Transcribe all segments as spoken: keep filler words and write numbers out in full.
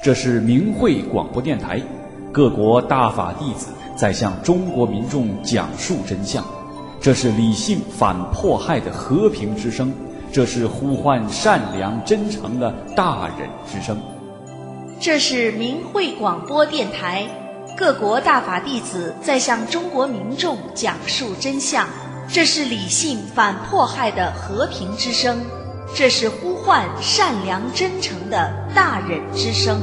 这是明慧广播电台，各国大法弟子在向中国民众讲述真相。这是理性反迫害的和平之声，这是呼唤善良真诚的大忍之声。 这是明慧广播电台，各国大法弟子在向中国民众讲述真相。这是理性反迫害的和平之声，这是呼唤善良真诚的大忍之声。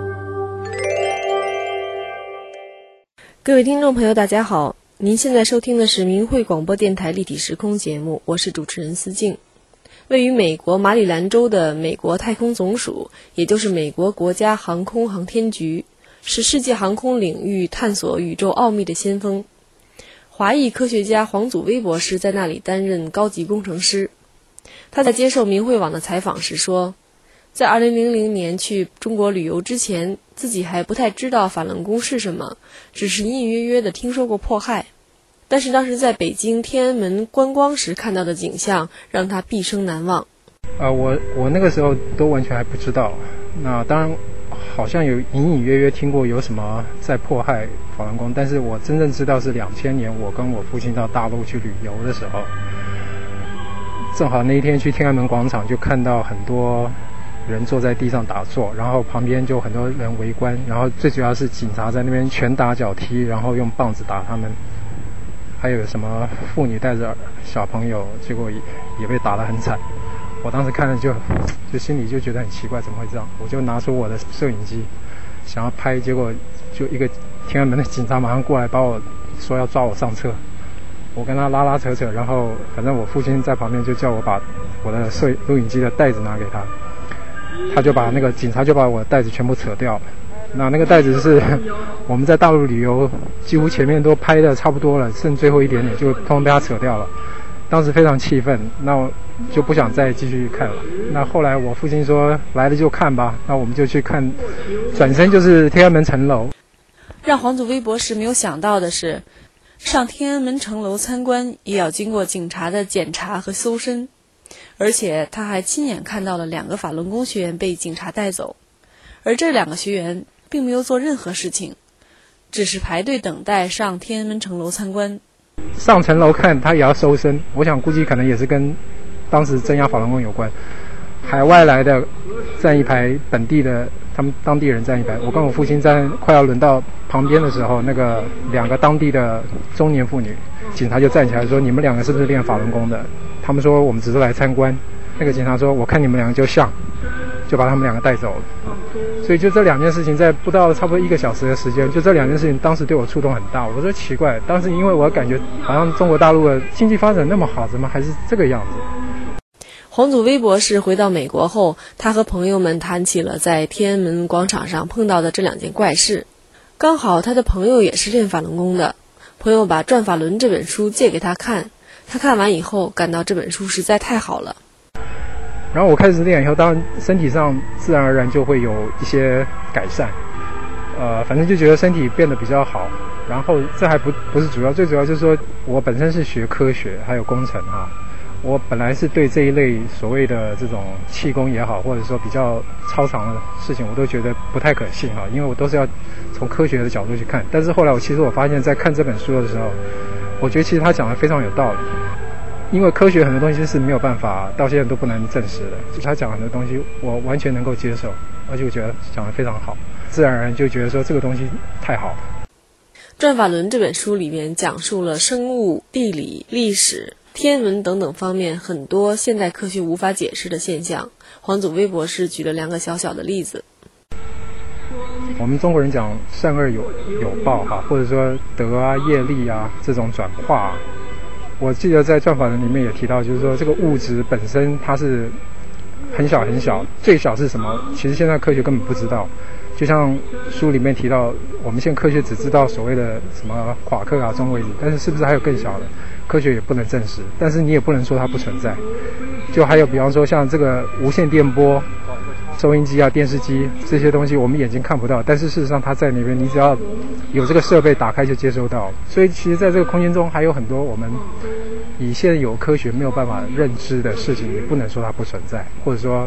各位听众朋友大家好，您现在收听的是明慧广播电台立体时空节目，我是主持人思静。位于美国马里兰州的美国太空总署，也就是美国国家航空航天局，是世界航空领域探索宇宙奥秘的先锋。华裔科学家黄祖威博士在那里担任高级工程师。他在接受明慧网的采访时说，在二零零零年去中国旅游之前，自己还不太知道法轮功是什么，只是隐隐约约地听说过迫害。但是当时在北京天安门观光时看到的景象，让他毕生难忘。 呃，我我那个时候都完全还不知道，那当然好像有隐隐约约听过有什么在迫害法轮功，但是我真正知道是两千年我跟我父亲到大陆去旅游的时候，正好那一天去天安门广场，就看到很多人坐在地上打坐，然后旁边就很多人围观，然后最主要是警察在那边拳打脚踢，然后用棒子打他们，还有什么妇女带着小朋友，结果 也, 也被打得很惨。我当时看了就就心里就觉得很奇怪，怎么会这样？我就拿出我的摄影机想要拍，结果就一个天安门的警察马上过来把我说要抓我上车，我跟他拉拉扯扯，然后反正我父亲在旁边就叫我把我的摄录影机的袋子拿给他，他就把那个警察就把我的袋子全部扯掉了。那那个袋子是我们在大陆旅游几乎前面都拍的差不多了，剩最后一点点就通通被他扯掉了。当时非常气愤，那我就不想再继续看了。那后来我父亲说来了就看吧，那我们就去看，转身就是天安门城楼。 让黄祖威博士没有想到的是，上天安门城楼参观也要经过警察的检查和搜身，而且他还亲眼看到了两个法轮功学员被警察带走，而这两个学员并没有做任何事情，只是排队等待上天安门城楼参观。 上城楼看他也要搜身，我想估计可能也是跟当时镇压法轮功有关。海外来的站一排，本地的他们当地人站一排。我跟我父亲站快要轮到旁边的时候，那个两个当地的中年妇女，警察就站起来说：“你们两个是不是练法轮功的？”他们说：“我们只是来参观。”那个警察说：“我看你们两个就像。”就把他们两个带走了。所以就这两件事情，在不到差不多一个小时的时间，就这两件事情当时对我触动很大。我说奇怪，当时因为我感觉好像中国大陆的经济发展那么好，怎么还是这个样子？ 黄祖威博士回到美国后，他和朋友们谈起了在天安门广场上碰到的这两件怪事。刚好他的朋友也是练法轮功的，朋友把《转法轮》这本书借给他看，他看完以后感到这本书实在太好了。 然后我开始练以后，当然身体上自然而然就会有一些改善，呃，反正就觉得身体变得比较好。然后这还不不是主要，最主要就是说我本身是学科学还有工程哈，我本来是对这一类所谓的这种气功也好，或者说比较超常的事情，我都觉得不太可信哈，因为我都是要从科学的角度去看。但是后来我其实我发现，在看这本书的时候，我觉得其实他讲的非常有道理。因为科学很多东西是没有办法到现在都不能证实的，他讲很多东西我完全能够接受，而且我觉得讲得非常好，自然而然就觉得说这个东西太好了。 《转法轮》这本书里面讲述了生物、地理、历史、天文等等方面很多现代科学无法解释的现象。黄祖威博士举了两个小小的例子。 我们中国人讲善恶有有报哈，或者说德啊、业力啊这种转化啊。我记得在《转法轮》里面也提到，就是说这个物质本身它是很小很小，最小是什么？其实现在科学根本不知道。就像书里面提到，我们现在科学只知道所谓的什么夸克啊、中微子，但是是不是还有更小的？科学也不能证实，但是你也不能说它不存在。就还有比方说像这个无线电波、收音机啊、电视机这些东西，我们眼睛看不到，但是事实上它在那边，你只要有这个设备打开就接收到。所以其实在这个空间中还有很多我们以现有科学没有办法认知的事情，你不能说它不存在，或者说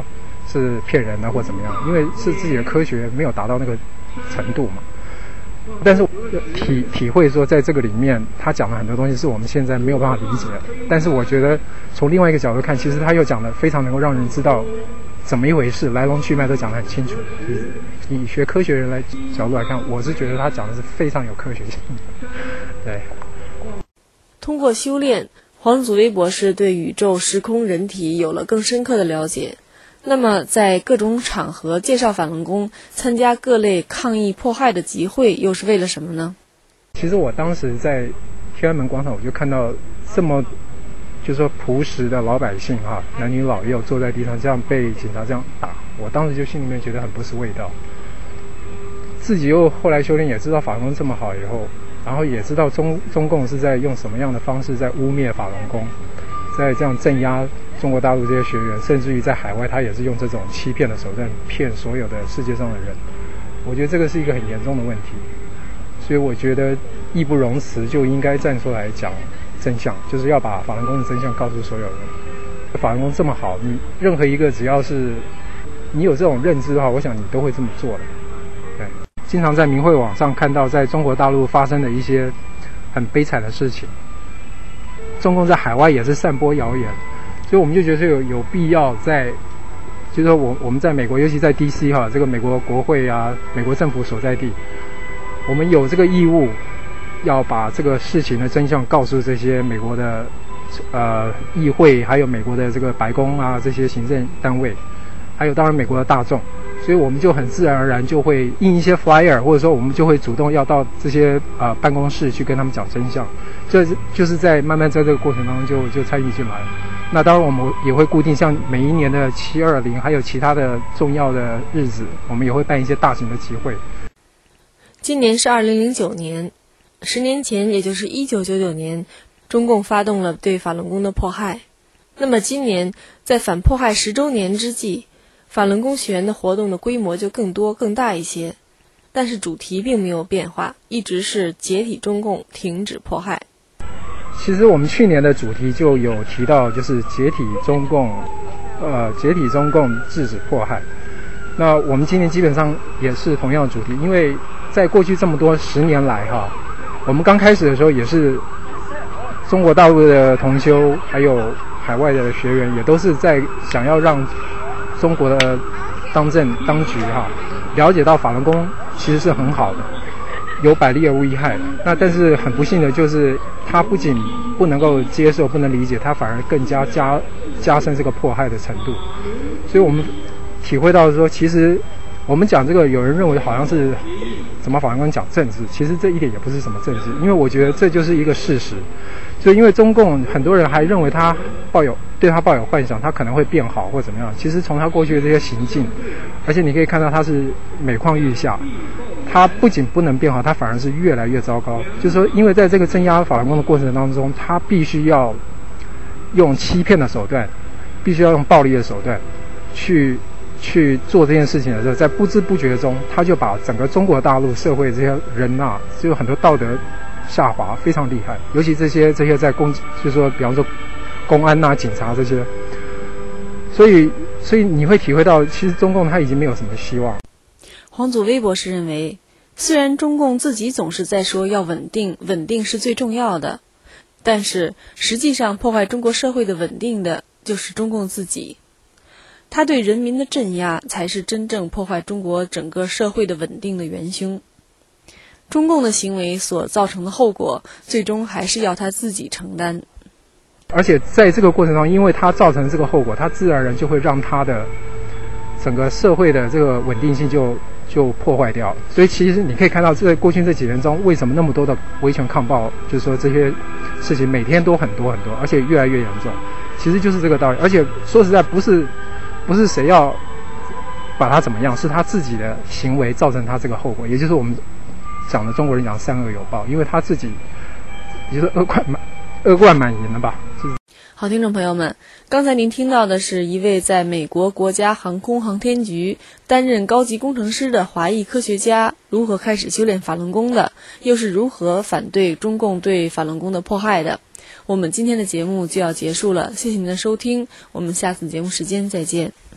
是骗人的或怎么样，因为是自己的科学没有达到那个程度嘛。但是体体会说，在这个里面他讲的很多东西是我们现在没有办法理解的，但是我觉得从另外一个角度看，其实他又讲的非常能够让人知道怎么一回事，来龙去脉都讲得很清楚。以学科学人来角度来看，我是觉得他讲的是非常有科学性的。对， 通过修炼，黄祖威博士对宇宙、时空、人体有了更深刻的了解。那么在各种场合介绍法轮功，参加各类抗议迫害的集会，又是为了什么呢？ 其实我当时在天安门广场，我就看到这么就是说朴实的老百姓哈、啊，男女老幼坐在地上这样被警察这样打，我当时就心里面觉得很不是味道。自己又后来修炼，也知道法轮功这么好以后，然后也知道中中共是在用什么样的方式在污蔑法轮功，在这样镇压中国大陆这些学员，甚至于在海外他也是用这种欺骗的手段骗所有的世界上的人。我觉得这个是一个很严重的问题，所以我觉得义不容辞，就应该站出来讲真相，就是要把法轮功的真相告诉所有人。法轮功这么好，你任何一个只要是你有这种认知的话，我想你都会这么做的。对，经常在明慧网上看到在中国大陆发生的一些很悲惨的事情，中共在海外也是散播谣言，所以我们就觉得有有必要在，就是说我我们在美国，尤其在 D C 哈，这个美国国会啊，美国政府所在地，我们有这个义务要把这个事情的真相告诉这些美国的呃议会，还有美国的这个白宫啊这些行政单位，还有当然美国的大众，所以我们就很自然而然就会印一些 flyer， 或者说我们就会主动要到这些呃办公室去跟他们讲真相，这就是在慢慢在这个过程当中就就参与进来了。那当然我们也会固定像每一年的七二零还有其他的重要的日子，我们也会办一些大型的集会。 今年是二零零九年，十年前也就是一九九九年，中共发动了对法轮功的迫害。那么今年在反迫害十周年之际，法轮功学员的活动的规模就更多更大一些，但是主题并没有变化，一直是解体中共，停止迫害。 其实我们去年的主题就有提到，就是解体中共，呃，解体中共，制止迫害。那我们今年基本上也是同样的主题，因为在过去这么多十年来哈，我们刚开始的时候也是中国大陆的同修，还有海外的学员，也都是在想要让中国的当政当局哈了解到法轮功其实是很好的，有百利而无一害的。那但是很不幸的就是他不仅不能够接受不能理解，他反而更加加加深这个迫害的程度。所以我们体会到说，其实我们讲这个，有人认为好像是怎么法轮功讲政治，其实这一点也不是什么政治，因为我觉得这就是一个事实。所以因为中共很多人还认为他抱有对他抱有幻想，他可能会变好或怎么样，其实从他过去的这些行径，而且你可以看到他是每况愈下，他不仅不能变好，他反而是越来越糟糕。就是说因为在这个镇压法轮功的过程当中，他必须要用欺骗的手段，必须要用暴力的手段去去做这件事情的时候，在不知不觉中他就把整个中国大陆社会这些人啊，就有很多道德下滑，非常厉害。尤其这些这些在公，就是说比方说公安啊、警察这些，所以所以你会体会到，其实中共它已经没有什么希望。 黄祖威博士认为，虽然中共自己总是在说要稳定，稳定是最重要的，但是实际上破坏中国社会的稳定的就是中共自己。他对人民的镇压才是真正破坏中国整个社会的稳定的元凶。中共的行为所造成的后果，最终还是要他自己承担。 而且在这个过程中，因为他造成这个后果，他自然而然就会让他的整个社会的这个稳定性就就破坏掉。所以其实你可以看到，在过去这几年中，为什么那么多的维权抗暴，就是说这些事情每天都很多很多，而且越来越严重，其实就是这个道理。而且说实在，不是不是谁要把他怎么样，是他自己的行为造成他这个后果，也就是我们讲的中国人讲善恶有报，因为他自己也就是恶贯满恶贯满盈了吧。 好，听众朋友们，刚才您听到的是一位在美国国家航空航天局担任高级工程师的华裔科学家如何开始修炼法轮功的，又是如何反对中共对法轮功的迫害的。我们今天的节目就要结束了，谢谢您的收听，我们下次节目时间再见。